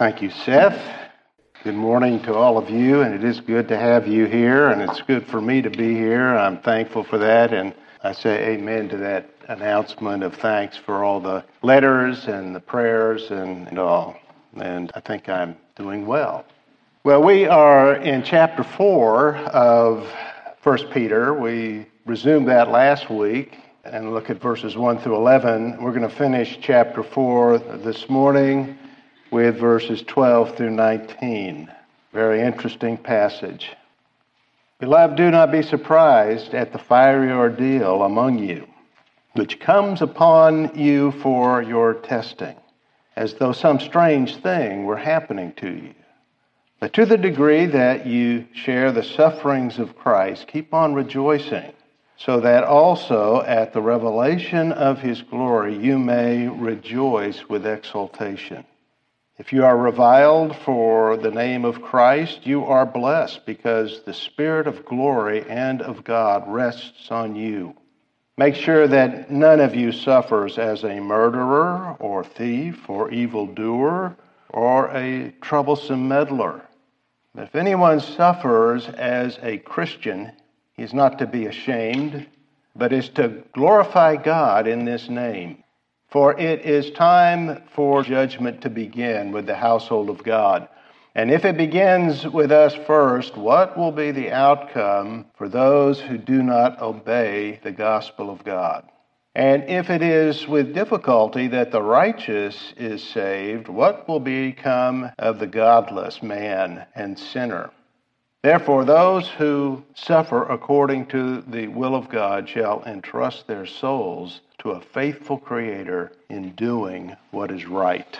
Thank you, Seth. Good morning to all of you, and it is good to have you here, and it's good for me to be here. I'm thankful for that, and I say amen to that announcement of thanks for all the letters and the prayers and all, and I think I'm doing well. Well, we are in chapter 4 of 1 Peter. We resumed that last week and look at verses 1 through 11. We're going to finish chapter 4 this morning with verses 12 through 19. Very interesting passage. Beloved, do not be surprised at the fiery ordeal among you, which comes upon you for your testing, as though some strange thing were happening to you. But to the degree that you share the sufferings of Christ, keep on rejoicing, so that also at the revelation of his glory you may rejoice with exultation. If you are reviled for the name of Christ, you are blessed, because the Spirit of glory and of God rests on you. Make sure that none of you suffers as a murderer or thief or evildoer or a troublesome meddler. But if anyone suffers as a Christian, he is not to be ashamed, but is to glorify God in this name. For it is time for judgment to begin with the household of God. And if it begins with us first, what will be the outcome for those who do not obey the gospel of God? And if it is with difficulty that the righteous is saved, what will become of the godless man and sinner? Therefore, those who suffer according to the will of God shall entrust their souls to a faithful Creator in doing what is right.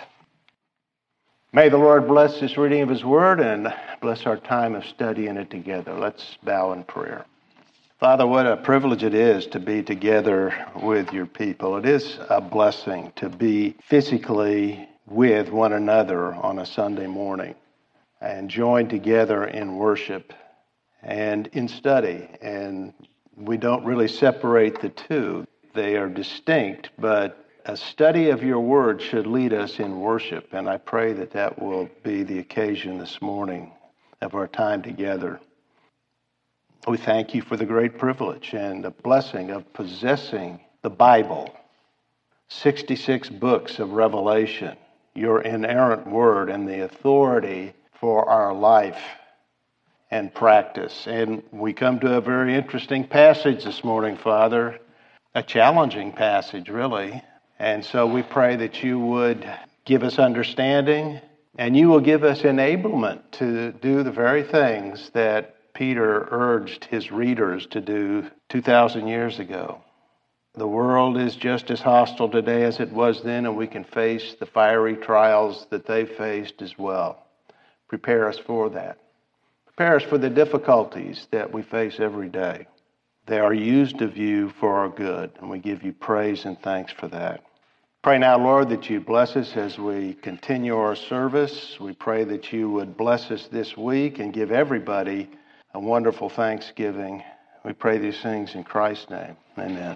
May the Lord bless this reading of His Word and bless our time of studying it together. Let's bow in prayer. Father, what a privilege it is to be together with your people. It is a blessing to be physically with one another on a Sunday morning and join together in worship and in study. And we don't really separate the two. They are distinct, but a study of your word should lead us in worship. And I pray that that will be the occasion this morning of our time together. We thank you for the great privilege and the blessing of possessing the Bible, 66 books of Revelation, your inerrant word and the authority for our life and practice. And we come to a very interesting passage this morning, Father, a challenging passage, really. And so we pray that you would give us understanding and you will give us enablement to do the very things that Peter urged his readers to do 2,000 years ago. The world is just as hostile today as it was then, and we can face the fiery trials that they faced as well. Prepare us for that. Prepare us for the difficulties that we face every day. They are used of you for our good, and we give you praise and thanks for that. Pray now, Lord, that you bless us as we continue our service. We pray that you would bless us this week and give everybody a wonderful Thanksgiving. We pray these things in Christ's name. Amen.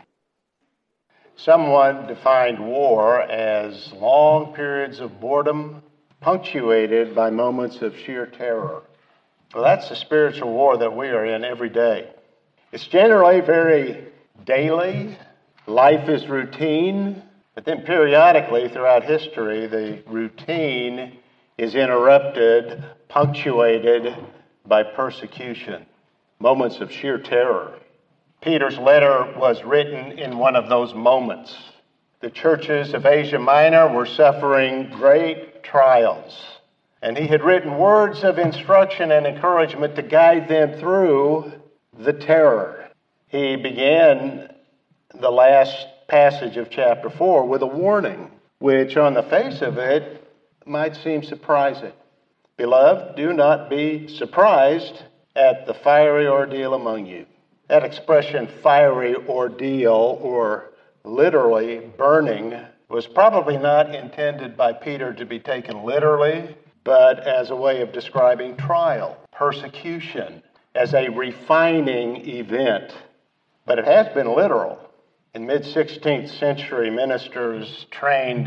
Someone defined war as long periods of boredom punctuated by moments of sheer terror. Well, that's the spiritual war that we are in every day. It's generally very daily. Life is routine. But then periodically throughout history, the routine is interrupted, punctuated by persecution, moments of sheer terror. Peter's letter was written in one of those moments. The churches of Asia Minor were suffering great trials, and he had written words of instruction and encouragement to guide them through the terror. He began the last passage of chapter 4 with a warning, which on the face of it might seem surprising. Beloved, do not be surprised at the fiery ordeal among you. That expression, fiery ordeal, or literally burning, was probably not intended by Peter to be taken literally, but as a way of describing trial, persecution, as a refining event. But it has been literal. In mid-16th century, ministers trained in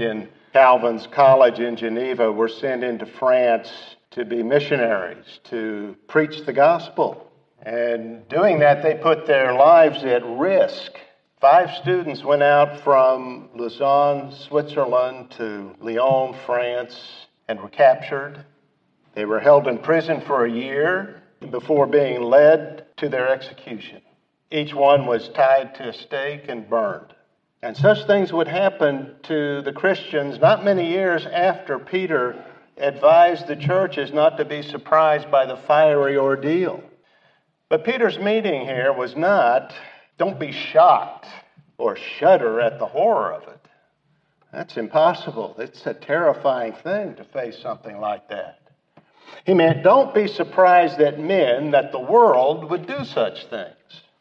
Calvin's college in Geneva were sent into France to be missionaries, to preach the gospel. And doing that, they put their lives at risk. 5 students went out from Lausanne, Switzerland to Lyon, France, and were captured. They were held in prison for a year before being led to their execution. Each one was tied to a stake and burned. And such things would happen to the Christians not many years after Peter advised the churches not to be surprised by the fiery ordeal. But Peter's meaning here was not, don't be shocked or shudder at the horror of it. That's impossible. It's a terrifying thing to face something like that. He meant, don't be surprised that the world would do such things.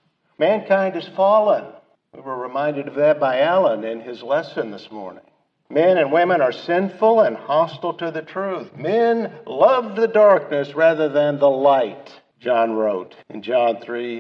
Mankind is fallen. We were reminded of that by Alan in his lesson this morning. Men and women are sinful and hostile to the truth. Men love the darkness rather than the light, John wrote in John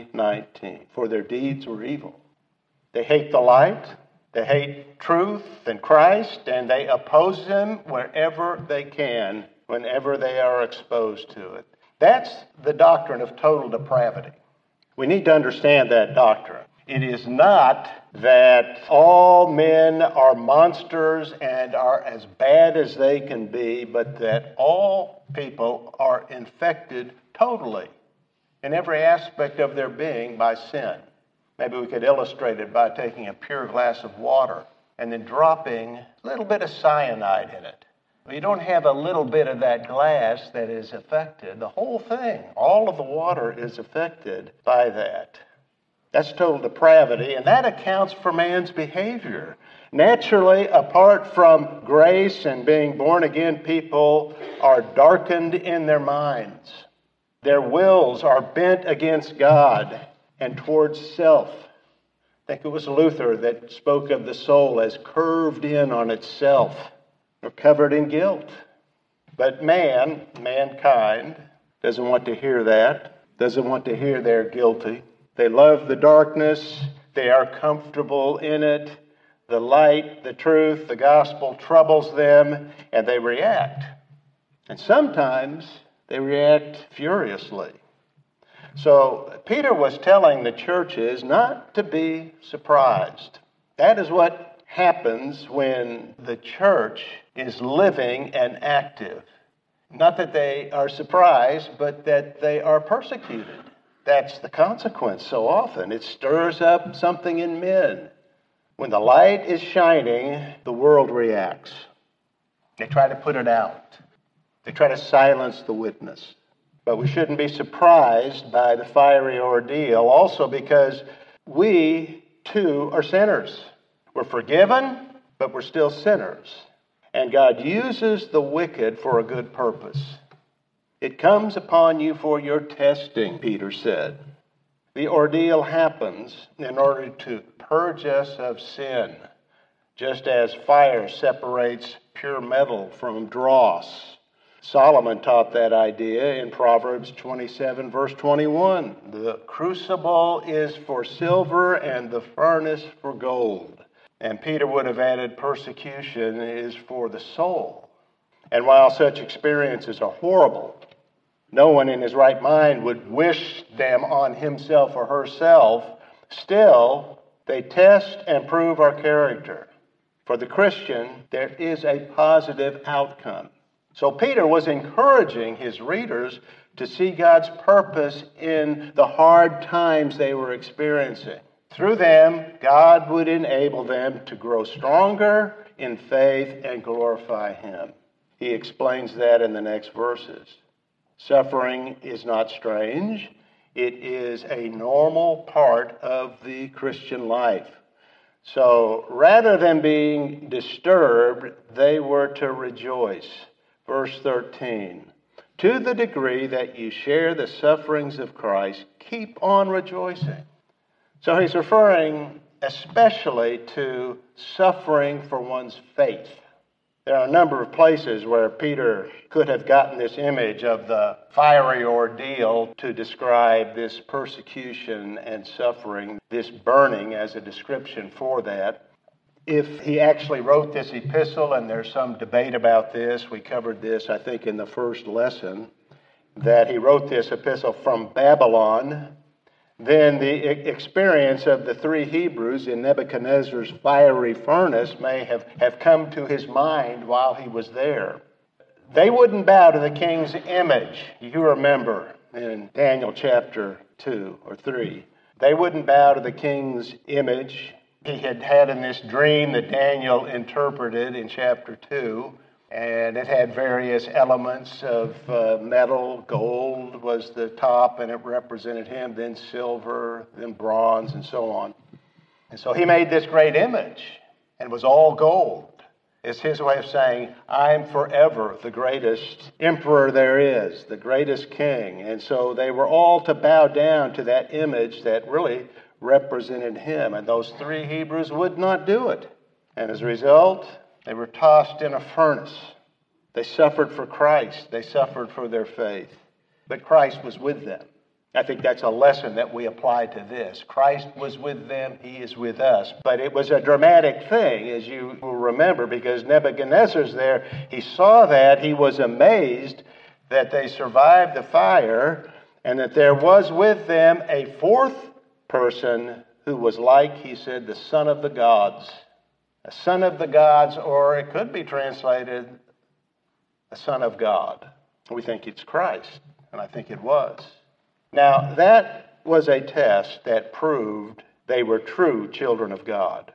3:19, for their deeds were evil. They hate the light, they hate truth and Christ, and they oppose him wherever they can, whenever they are exposed to it. That's the doctrine of total depravity. We need to understand that doctrine. It is not that all men are monsters and are as bad as they can be, but that all people are infected totally in every aspect of their being by sin. Maybe we could illustrate it by taking a pure glass of water and then dropping a little bit of cyanide in it. You don't have a little bit of that glass that is affected. The whole thing, all of the water is affected by that. That's total depravity, and that accounts for man's behavior. Naturally, apart from grace and being born again, people are darkened in their minds. Their wills are bent against God and towards self. I think it was Luther that spoke of the soul as curved in on itself or covered in guilt. But mankind, doesn't want to hear that, doesn't want to hear they're guilty. They love the darkness. They are comfortable in it. The light, the truth, the gospel troubles them, and they react. And sometimes they react furiously. So Peter was telling the churches not to be surprised. That is what happens when the church is living and active. Not that they are surprised, but that they are persecuted. That's the consequence so often. It stirs up something in men. When the light is shining, the world reacts. They try to put it out. They try to silence the witness. But we shouldn't be surprised by the fiery ordeal, also because we, too, are sinners. We're forgiven, but we're still sinners. And God uses the wicked for a good purpose. It comes upon you for your testing, Peter said. The ordeal happens in order to purge us of sin, just as fire separates pure metal from dross. Solomon taught that idea in Proverbs 27, verse 21. The crucible is for silver and the furnace for gold. And Peter would have added persecution is for the soul. And while such experiences are horrible, no one in his right mind would wish them on himself or herself. Still, they test and prove our character. For the Christian, there is a positive outcome. So Peter was encouraging his readers to see God's purpose in the hard times they were experiencing. Through them, God would enable them to grow stronger in faith and glorify Him. He explains that in the next verses. Suffering is not strange. It is a normal part of the Christian life. So rather than being disturbed, they were to rejoice. Verse 13, to the degree that you share the sufferings of Christ, keep on rejoicing. So he's referring especially to suffering for one's faith. There are a number of places where Peter could have gotten this image of the fiery ordeal to describe this persecution and suffering, this burning as a description for that. if he actually wrote this epistle, and there's some debate about this. We covered this, I think, in the first lesson, that he wrote this epistle from Babylon. Then the experience of the three Hebrews in Nebuchadnezzar's fiery furnace may have come to his mind while he was there. They wouldn't bow to the king's image. You remember in Daniel chapter 2 or 3. They wouldn't bow to the king's image. He had in this dream that Daniel interpreted in chapter 2, and it had various elements of metal. Gold was the top, and it represented him, then silver, then bronze, and so on. And so he made this great image, and it was all gold. It's his way of saying, I'm forever the greatest emperor there is, the greatest king. And so they were all to bow down to that image that really represented him. And those three Hebrews would not do it. And as a result, they were tossed in a furnace. They suffered for Christ. They suffered for their faith. But Christ was with them. I think that's a lesson that we apply to this. Christ was with them. He is with us. But it was a dramatic thing, as you will remember, because Nebuchadnezzar's there. He saw that. He was amazed that they survived the fire and that there was with them a fourth person who was like, he said, the son of the gods. A son of the gods, or it could be translated, a son of God. We think it's Christ, and I think it was. Now, that was a test that proved they were true children of God.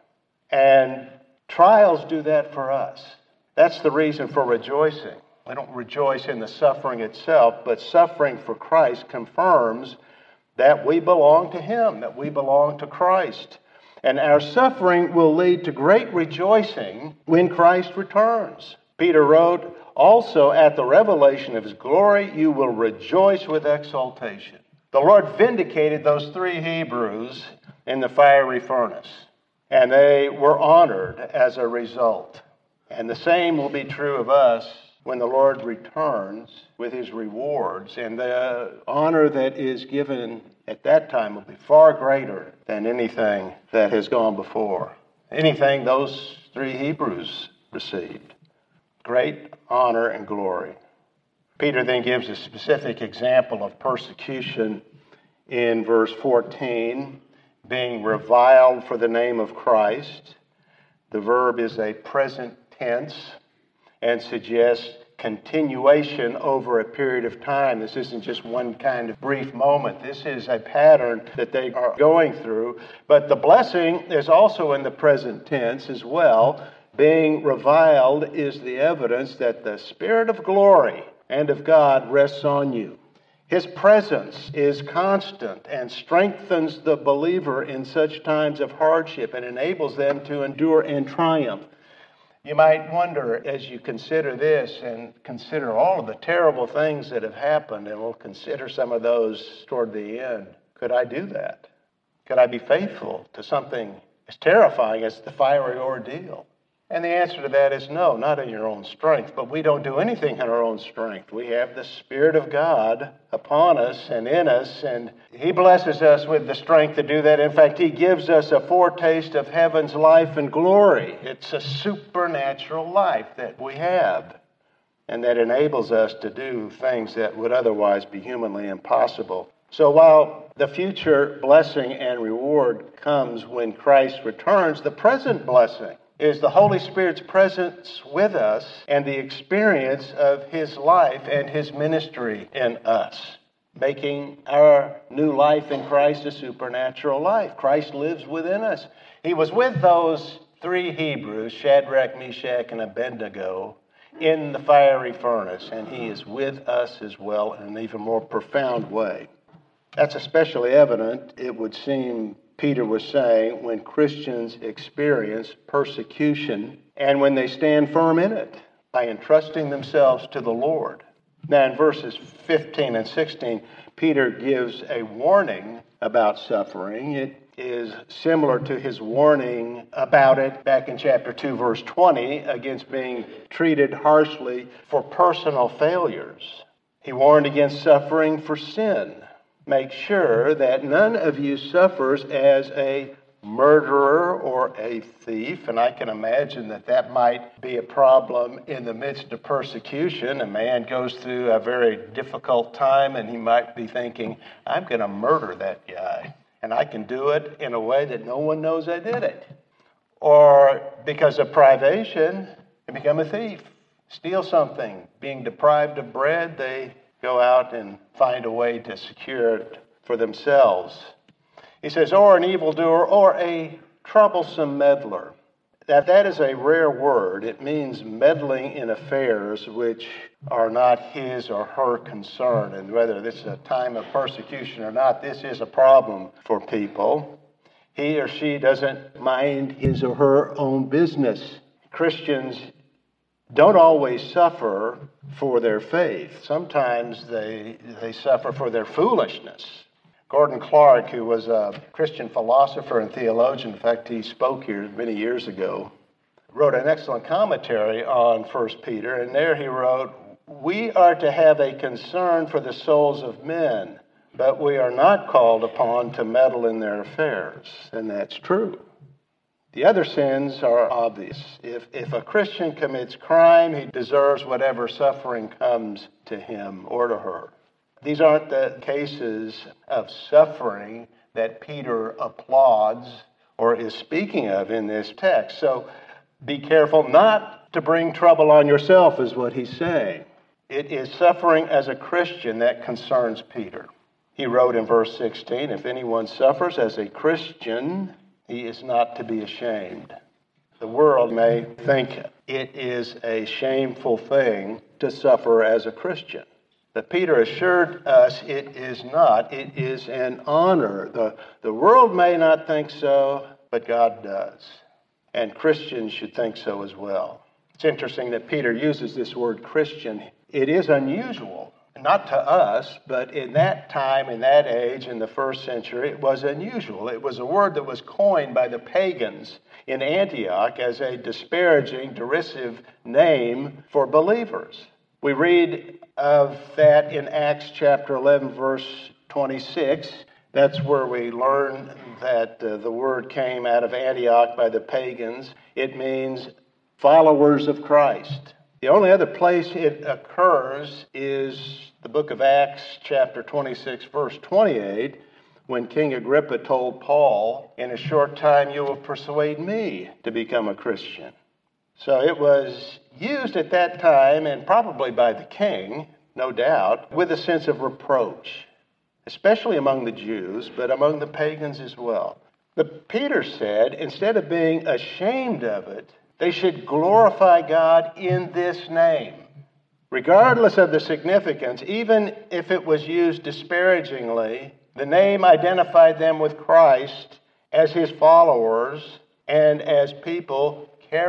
And trials do that for us. That's the reason for rejoicing. We don't rejoice in the suffering itself, but suffering for Christ confirms that we belong to Him, that we belong to Christ. And our suffering will lead to great rejoicing when Christ returns. Peter wrote, also at the revelation of His glory, you will rejoice with exultation. The Lord vindicated those three Hebrews in the fiery furnace, and they were honored as a result. And the same will be true of us when the Lord returns with His rewards. And the honor that is given at that time will be far greater than anything that has gone before. Anything those three Hebrews received. Great honor and glory. Peter then gives a specific example of persecution in verse 14, being reviled for the name of Christ. The verb is a present tense and suggests continuation over a period of time. This isn't just one kind of brief moment. This is a pattern that they are going through. But the blessing is also in the present tense as well. Being reviled is the evidence that the Spirit of glory and of God rests on you. His presence is constant and strengthens the believer in such times of hardship and enables them to endure and triumph. You might wonder, as you consider this and consider all of the terrible things that have happened, and we'll consider some of those toward the end, could I do that? Could I be faithful to something as terrifying as the fiery ordeal? And the answer to that is no, not in your own strength. But we don't do anything in our own strength. We have the Spirit of God upon us and in us, and He blesses us with the strength to do that. In fact, He gives us a foretaste of heaven's life and glory. It's a supernatural life that we have, and that enables us to do things that would otherwise be humanly impossible. So while the future blessing and reward comes when Christ returns, the present blessing is the Holy Spirit's presence with us and the experience of His life and His ministry in us, making our new life in Christ a supernatural life. Christ lives within us. He was with those three Hebrews, Shadrach, Meshach, and Abednego, in the fiery furnace, and He is with us as well in an even more profound way. That's especially evident, it would seem, Peter was saying, when Christians experience persecution and when they stand firm in it by entrusting themselves to the Lord. Now in verses 15 and 16, Peter gives a warning about suffering. It is similar to his warning about it back in chapter 2, verse 20, against being treated harshly for personal failures. He warned against suffering for sin. Make sure that none of you suffers as a murderer or a thief, and I can imagine that that might be a problem in the midst of persecution. A man goes through a very difficult time and he might be thinking, I'm going to murder that guy, and I can do it in a way that no one knows I did it. Or because of privation, they become a thief, steal something. Being deprived of bread, they go out and find a way to secure it for themselves. He says, or an evildoer, or a troublesome meddler. That is a rare word. It means meddling in affairs which are not his or her concern. And whether this is a time of persecution or not, this is a problem for people. He or she doesn't mind his or her own business. Christians don't always suffer for their faith. Sometimes they suffer for their foolishness. Gordon Clark, who was a Christian philosopher and theologian, in fact, he spoke here many years ago, wrote an excellent commentary on 1 Peter, and there he wrote, we are to have a concern for the souls of men, but we are not called upon to meddle in their affairs. And that's true. The other sins are obvious. If a Christian commits crime, he deserves whatever suffering comes to him or to her. These aren't the cases of suffering that Peter applauds or is speaking of in this text. So be careful not to bring trouble on yourself, is what he's saying. It is suffering as a Christian that concerns Peter. He wrote in verse 16, if anyone suffers as a Christian, he is not to be ashamed. The world may think it is a shameful thing to suffer as a Christian. But Peter assured us it is not. It is an honor. The world may not think so, but God does. And Christians should think so as well. It's interesting that Peter uses this word Christian. It is unusual, not to us, but in that time, in that age, in the first century, it was unusual. It was a word that was coined by the pagans in Antioch as a disparaging, derisive name for believers. We read of that in Acts chapter 11, verse 26. That's where we learn that the word came out of Antioch by the pagans. It means followers of Christ. The only other place it occurs is the book of Acts chapter 26, verse 28, when King Agrippa told Paul, in a short time you will persuade me to become a Christian. So it was used at that time, and probably by the king, no doubt, with a sense of reproach, especially among the Jews, but among the pagans as well. But Peter said, instead of being ashamed of it, they should glorify God in this name. Regardless of the significance, even if it was used disparagingly, the name identified them with Christ as his followers and as people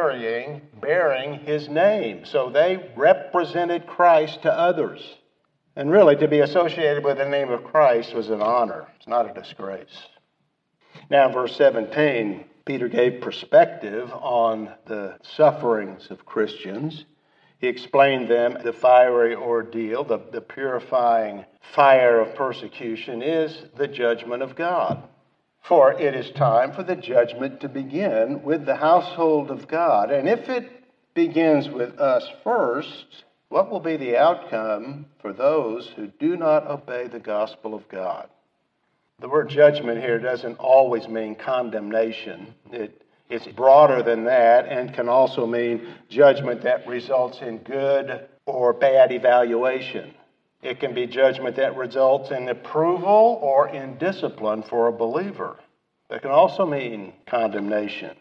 bearing his name. So they represented Christ to others. And really, to be associated with the name of Christ was an honor. It's not a disgrace. Now, in verse 17, Peter gave perspective on the sufferings of Christians. He explained them. The fiery ordeal, the purifying fire of persecution is the judgment of God. For it is time for the judgment to begin with the household of God. And if it begins with us first, what will be the outcome for those who do not obey the gospel of God? The word judgment here doesn't always mean condemnation. It's broader than that and can also mean judgment that results in good or bad evaluation. It can be judgment that results in approval or in discipline for a believer. It can also mean condemnation.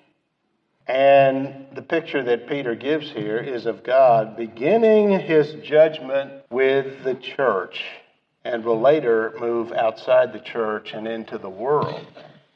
And the picture that Peter gives here is of God beginning his judgment with the church and will later move outside the church and into the world.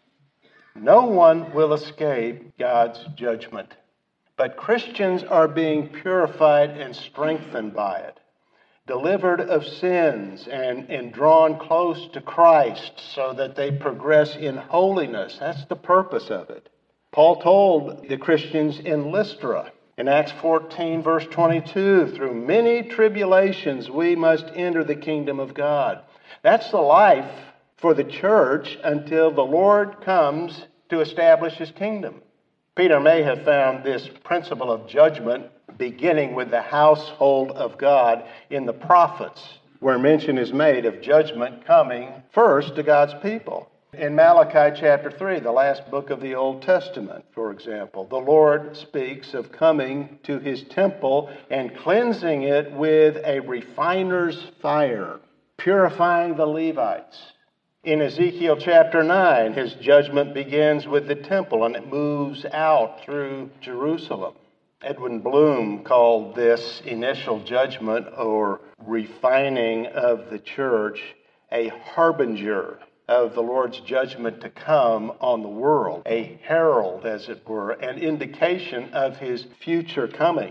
No one will escape God's judgment, but Christians are being purified and strengthened by it, delivered of sins and drawn close to Christ so that they progress in holiness. That's the purpose of it. Paul told the Christians in Lystra in Acts 14, verse 22, through many tribulations we must enter the kingdom of God. That's the life for the church until the Lord comes to establish his kingdom. Peter may have found this principle of judgment beginning with the household of God in the prophets, where mention is made of judgment coming first to God's people. In Malachi chapter 3, the last book of the Old Testament, for example, the Lord speaks of coming to his temple and cleansing it with a refiner's fire, purifying the Levites. In Ezekiel chapter 9, his judgment begins with the temple and it moves out through Jerusalem. Edwin Bloom called this initial judgment or refining of the church a harbinger of the Lord's judgment to come on the world, a herald, as it were, an indication of his future coming.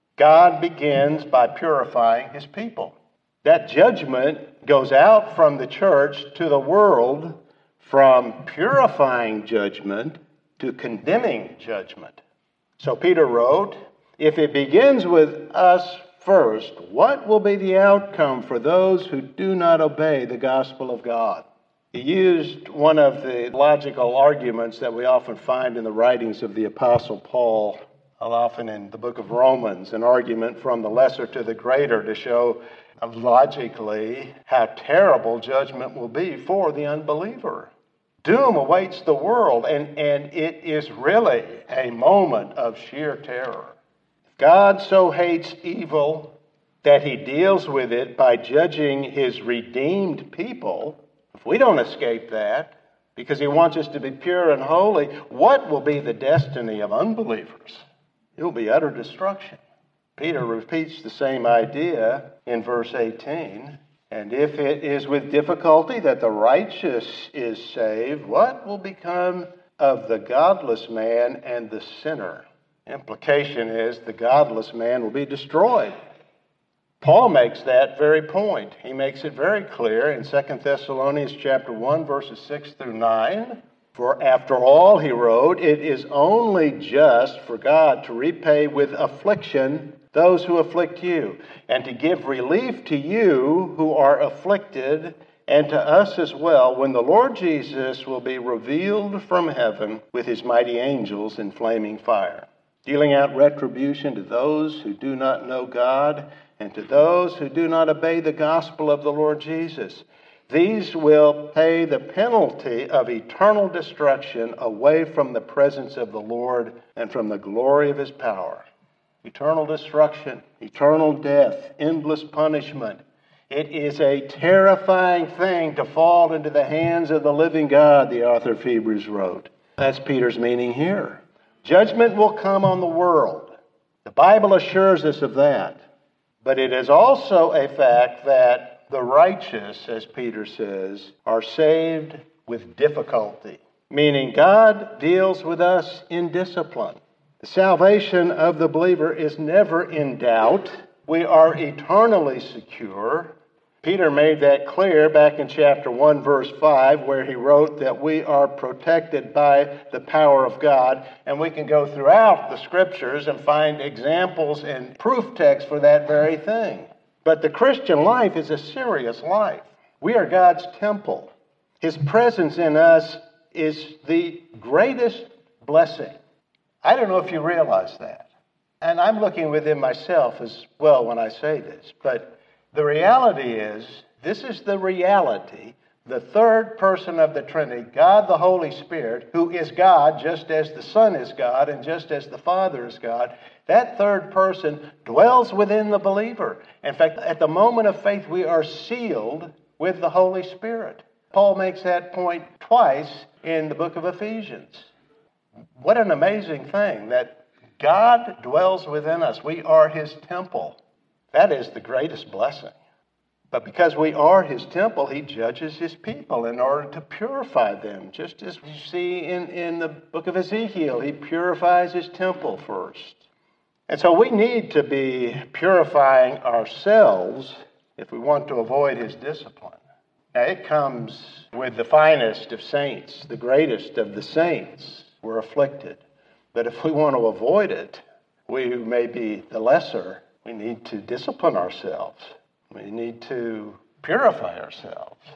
God begins by purifying his people. That judgment goes out from the church to the world from purifying judgment to condemning judgment. So Peter wrote, if it begins with us first, what will be the outcome for those who do not obey the gospel of God? He used one of the logical arguments that we often find in the writings of the Apostle Paul, often in the book of Romans, an argument from the lesser to the greater to show logically how terrible judgment will be for the unbeliever. Doom awaits the world, and it is really a moment of sheer terror. God so hates evil that he deals with it by judging his redeemed people. If we don't escape that, because he wants us to be pure and holy, what will be the destiny of unbelievers? It will be utter destruction. Peter repeats the same idea in verse 18. And if it is with difficulty that the righteous is saved, what will become of the godless man and the sinner? Implication is the godless man will be destroyed. Paul makes that very point. He makes it very clear in 2 Thessalonians chapter 1, verses 6 through 9. For after all, he wrote, it is only just for God to repay with affliction those who afflict you, and to give relief to you who are afflicted, and to us as well, when the Lord Jesus will be revealed from heaven with his mighty angels in flaming fire, dealing out retribution to those who do not know God, and to those who do not obey the gospel of the Lord Jesus. These will pay the penalty of eternal destruction away from the presence of the Lord and from the glory of his power. Eternal destruction, eternal death, endless punishment. It is a terrifying thing to fall into the hands of the living God, the author of Hebrews wrote. That's Peter's meaning here. Judgment will come on the world. The Bible assures us of that. But it is also a fact that the righteous, as Peter says, are saved with difficulty, meaning God deals with us in discipline. The salvation of the believer is never in doubt. We are eternally secure. Peter made that clear back in chapter 1, verse 5, where he wrote that we are protected by the power of God. And we can go throughout the scriptures and find examples and proof texts for that very thing. But the Christian life is a serious life. We are God's temple. His presence in us is the greatest blessing. I don't know if you realize that. And I'm looking within myself as well when I say this. But the reality is, this is the reality. The third person of the Trinity, God the Holy Spirit, who is God just as the Son is God and just as the Father is God, that third person dwells within the believer. In fact, at the moment of faith, we are sealed with the Holy Spirit. Paul makes that point twice in the book of Ephesians. What an amazing thing that God dwells within us. We are his temple. That is the greatest blessing. But because we are his temple, he judges his people in order to purify them. Just as we see in the book of Ezekiel, he purifies his temple first. And so we need to be purifying ourselves if we want to avoid his discipline. Now, it comes with the finest of saints, the greatest of the saints. We're afflicted. But if we want to avoid it, we who may be the lesser, we need to discipline ourselves. We need to purify ourselves.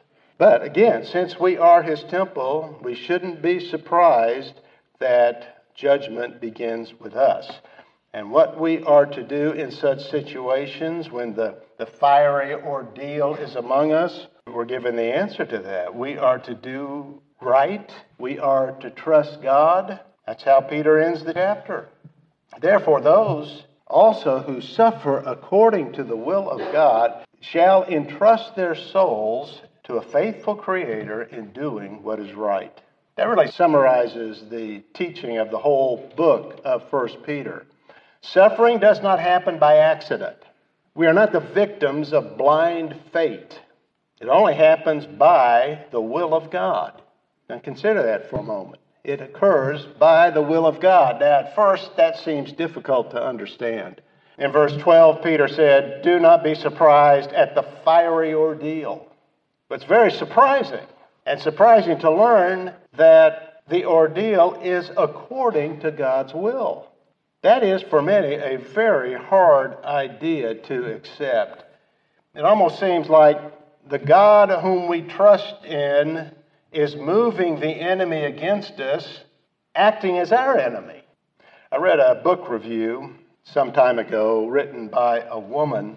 But again, since we are his temple, we shouldn't be surprised that judgment begins with us. And what we are to do in such situations when the fiery ordeal is among us, we're given the answer to that. We are to do right. We are to trust God. That's how Peter ends the chapter. Therefore, those also who suffer according to the will of God shall entrust their souls to a faithful Creator in doing what is right. That really summarizes the teaching of the whole book of 1 Peter. Suffering does not happen by accident. We are not the victims of blind fate. It only happens by the will of God. Now consider that for a moment. It occurs by the will of God. Now at first that seems difficult to understand. In verse 12, Peter said, "Do not be surprised at the fiery ordeal." But it's very surprising, and surprising to learn that the ordeal is according to God's will. That is, for many, a very hard idea to accept. It almost seems like the God whom we trust in is moving the enemy against us, acting as our enemy. I read a book review some time ago written by a woman,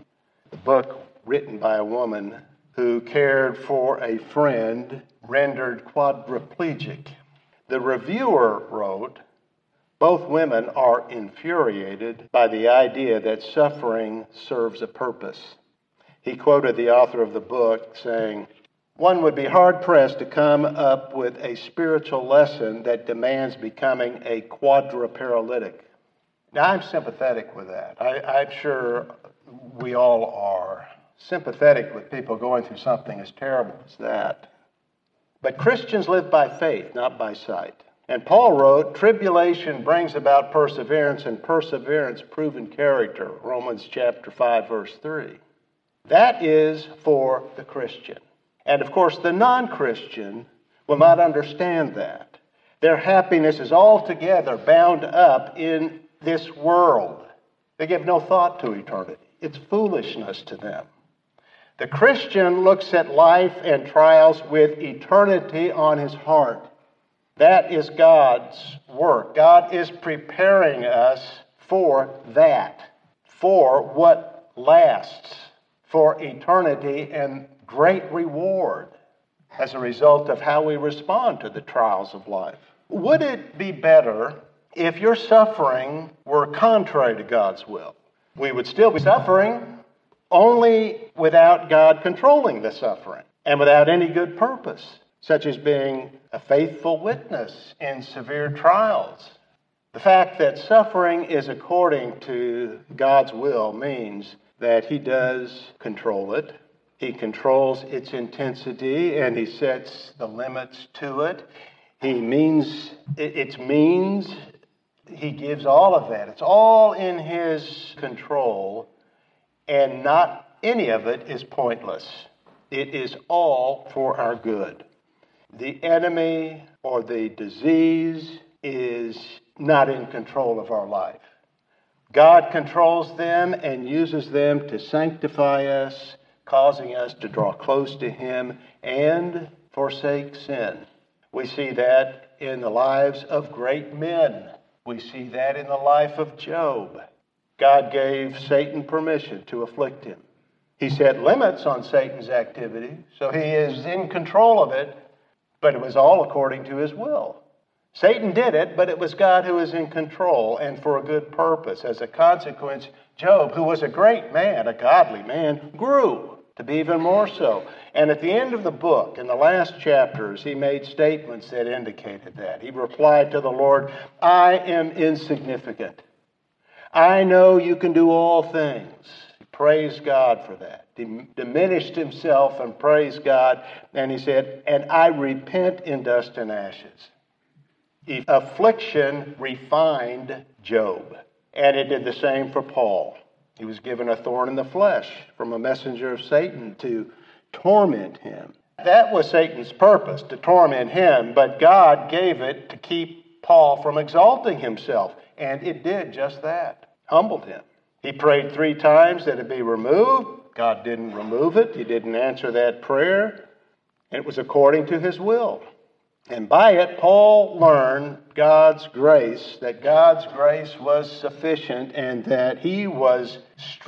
who cared for a friend rendered quadriplegic. The reviewer wrote, "Both women are infuriated by the idea that suffering serves a purpose." He quoted the author of the book saying, "One would be hard-pressed to come up with a spiritual lesson that demands becoming a quadriparalytic." Now, I'm sympathetic with that. I'm sure we all are sympathetic with people going through something as terrible as that. But Christians live by faith, not by sight. And Paul wrote, "Tribulation brings about perseverance, and perseverance proven character." Romans chapter 5, verse 3. That is for the Christian. And of course, the non-Christian will not understand that. Their happiness is altogether bound up in this world. They give no thought to eternity. It's foolishness to them. The Christian looks at life and trials with eternity on his heart. That is God's work. God is preparing us for that, for what lasts, for eternity and great reward as a result of how we respond to the trials of life. Would it be better if your suffering were contrary to God's will? We would still be suffering, only without God controlling the suffering and without any good purpose, such as being a faithful witness in severe trials. The fact that suffering is according to God's will means that He does control it. He controls its intensity and He sets the limits to it. He gives all of that. It's all in His control, and not any of it is pointless. It is all for our good. The enemy or the disease is not in control of our life. God controls them and uses them to sanctify us, causing us to draw close to Him and forsake sin. We see that in the lives of great men. We see that in the life of Job. God gave Satan permission to afflict him. He set limits on Satan's activity, so he is in control of it, but it was all according to His will. Satan did it, but it was God who was in control and for a good purpose. As a consequence, Job, who was a great man, a godly man, grew to be even more so. And at the end of the book, in the last chapters, he made statements that indicated that. He replied to the Lord, "I am insignificant. I know you can do all things." He praised God for that. He diminished himself and praised God. And he said, "And I repent in dust and ashes." Affliction refined Job. And it did the same for Paul. He was given a thorn in the flesh from a messenger of Satan to torment him. That was Satan's purpose, to torment him. But God gave it to keep Paul from exalting himself. And it did just that. Humbled him. He prayed 3 times that it be removed. God didn't remove it. He didn't answer that prayer. And it was according to his will. And by it, Paul learned God's grace, that God's grace was sufficient and that he was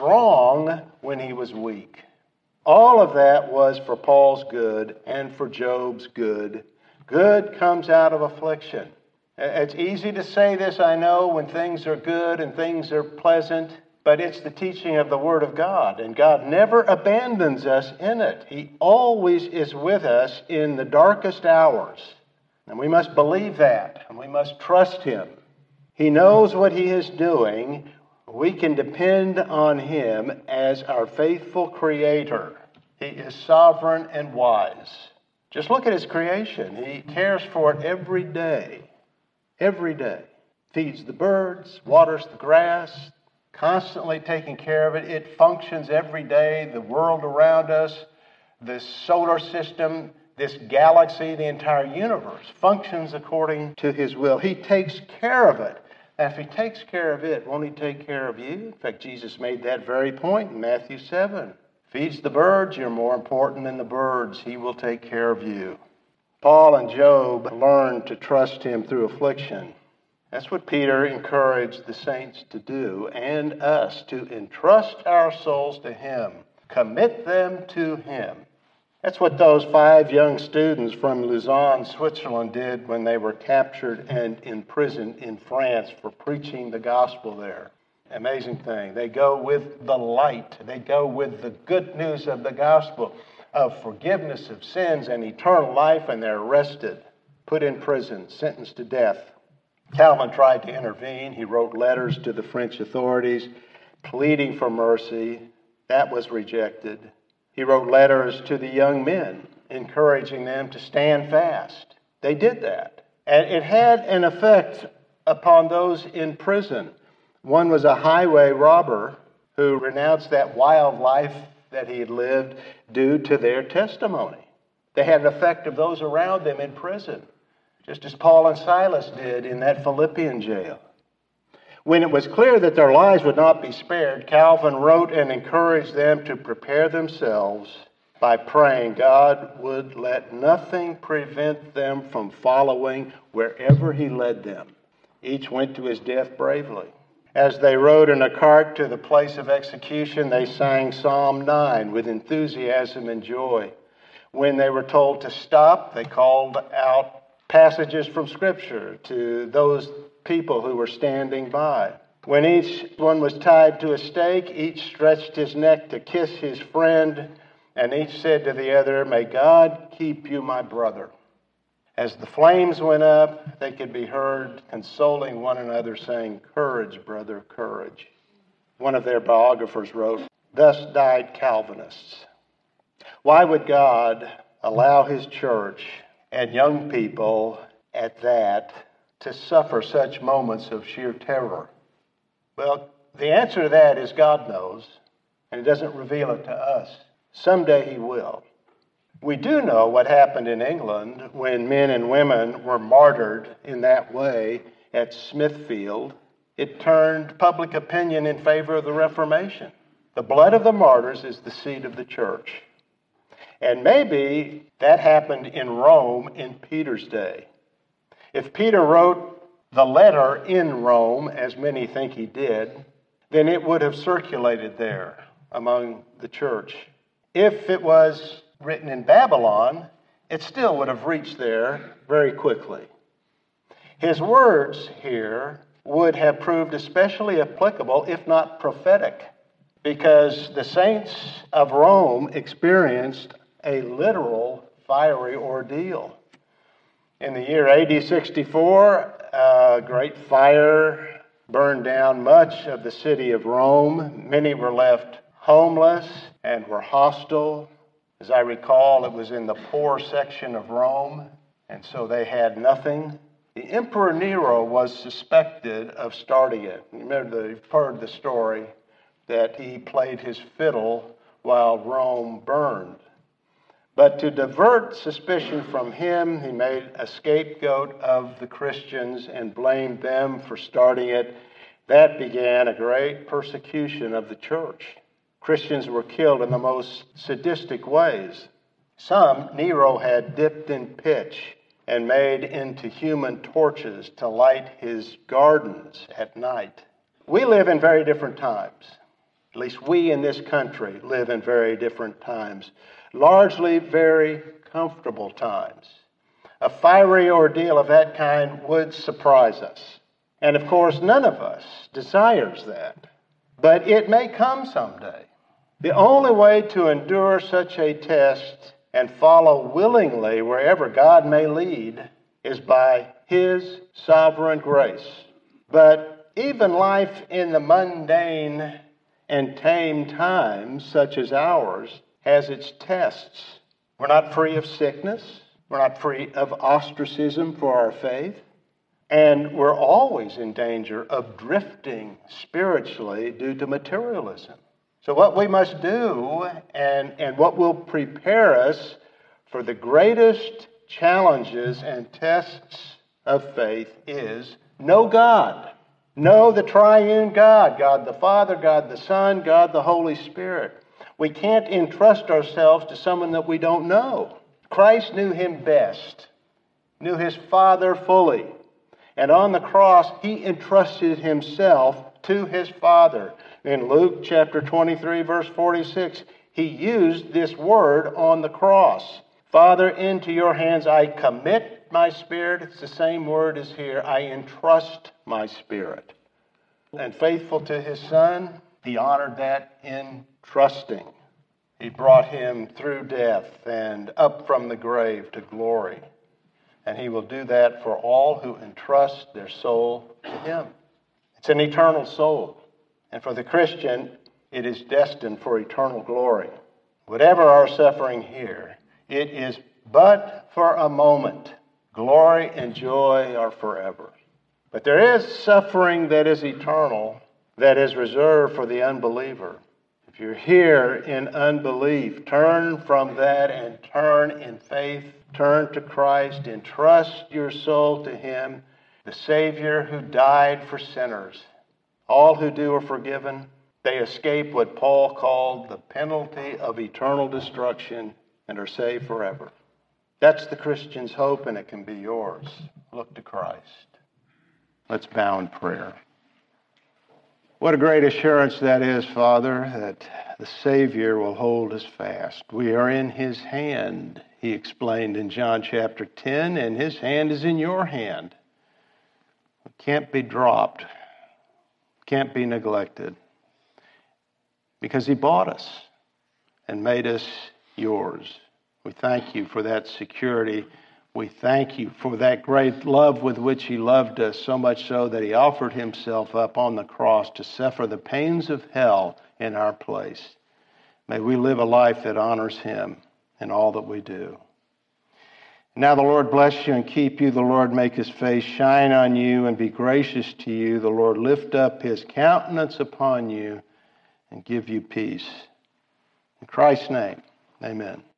strong when he was weak. All of that was for Paul's good and for Job's good. Good comes out of affliction. It's easy to say this, I know, when things are good and things are pleasant, but it's the teaching of the Word of God, and God never abandons us in it. He always is with us in the darkest hours, and we must believe that, and we must trust Him. He knows what He is doing. We can depend on Him as our faithful Creator. He is sovereign and wise. Just look at His creation. He cares for it every day. Every day. Feeds the birds, waters the grass, constantly taking care of it. It functions every day. The world around us, the solar system, this galaxy, the entire universe functions according to His will. He takes care of it. And if He takes care of it, won't He take care of you? In fact, Jesus made that very point in Matthew 7. Feeds the birds, you're more important than the birds. He will take care of you. Paul and Job learned to trust Him through affliction. That's what Peter encouraged the saints to do, and us, to entrust our souls to Him, commit them to Him. That's what those 5 young students from Lausanne, Switzerland did when they were captured and imprisoned in France for preaching the gospel there. Amazing thing. They go with the light. They go with the good news of the gospel, of forgiveness of sins and eternal life, and they're arrested, put in prison, sentenced to death. Calvin tried to intervene. He wrote letters to the French authorities pleading for mercy. That was rejected. He wrote letters to the young men, encouraging them to stand fast. They did that. And it had an effect upon those in prison. One was a highway robber who renounced that wild life that he had lived due to their testimony. They had an effect of those around them in prison, just as Paul and Silas did in that Philippian jail. When it was clear that their lives would not be spared, Calvin wrote and encouraged them to prepare themselves by praying God would let nothing prevent them from following wherever He led them. Each went to his death bravely. As they rode in a cart to the place of execution, they sang Psalm 9 with enthusiasm and joy. When they were told to stop, they called out passages from Scripture to those people who were standing by. When each one was tied to a stake, each stretched his neck to kiss his friend, and each said to the other, "May God keep you, my brother." As the flames went up, they could be heard consoling one another, saying, "Courage, brother, courage." One of their biographers wrote, "Thus died Calvinists." Why would God allow His church and young people at that to suffer such moments of sheer terror? Well, the answer to that is God knows, and He doesn't reveal it to us. Someday He will. We do know what happened in England when men and women were martyred in that way at Smithfield. It turned public opinion in favor of the Reformation. The blood of the martyrs is the seed of the church. And maybe that happened in Rome in Peter's day. If Peter wrote the letter in Rome, as many think he did, then it would have circulated there among the church. If it was written in Babylon, it still would have reached there very quickly. His words here would have proved especially applicable, if not prophetic, because the saints of Rome experienced a literal fiery ordeal. In the year AD 64, a great fire burned down much of the city of Rome. Many were left homeless and were hostile. As I recall, it was in the poor section of Rome, and so they had nothing. The Emperor Nero was suspected of starting it. Remember, you've heard the story that he played his fiddle while Rome burned. But to divert suspicion from him, he made a scapegoat of the Christians and blamed them for starting it. That began a great persecution of the church. Christians were killed in the most sadistic ways. Some Nero had dipped in pitch and made into human torches to light his gardens at night. We live in very different times. At least we in this country live in very different times, largely very comfortable times. A fiery ordeal of that kind would surprise us. And of course, none of us desires that. But it may come someday. The only way to endure such a test and follow willingly wherever God may lead is by His sovereign grace. But even life in the mundane and tame times, such as ours, has its tests. We're not free of sickness. We're not free of ostracism for our faith. And we're always in danger of drifting spiritually due to materialism. So what we must do and what will prepare us for the greatest challenges and tests of faith is know God. Know the triune God, God the Father, God the Son, God the Holy Spirit. We can't entrust ourselves to someone that we don't know. Christ knew Him best, knew His Father fully. And on the cross, He entrusted Himself to His Father. In Luke chapter 23, verse 46, He used this word on the cross. Father, into your hands I commit my spirit. It's the same word as here. I entrust my spirit. And faithful to His Son, He honored that in trusting. He brought Him through death and up from the grave to glory. And He will do that for all who entrust their soul to Him. It's an eternal soul. And for the Christian, it is destined for eternal glory. Whatever our suffering here, it is but for a moment. Glory and joy are forever. But there is suffering that is eternal, that is reserved for the unbeliever. If you're here in unbelief, turn from that and turn in faith. Turn to Christ, entrust your soul to Him, the Savior who died for sinners. All who do are forgiven. They escape what Paul called the penalty of eternal destruction and are saved forever. That's the Christian's hope, and it can be yours. Look to Christ. Let's bow in prayer. What a great assurance that is, Father, that the Savior will hold us fast. We are in His hand, He explained in John chapter 10, and His hand is in your hand. It can't be dropped, can't be neglected, because He bought us and made us yours. We thank You for that security. We thank You for that great love with which He loved us, so much so that He offered Himself up on the cross to suffer the pains of hell in our place. May we live a life that honors Him in all that we do. Now the Lord bless you and keep you. The Lord make His face shine on you and be gracious to you. The Lord lift up His countenance upon you and give you peace. In Christ's name, amen.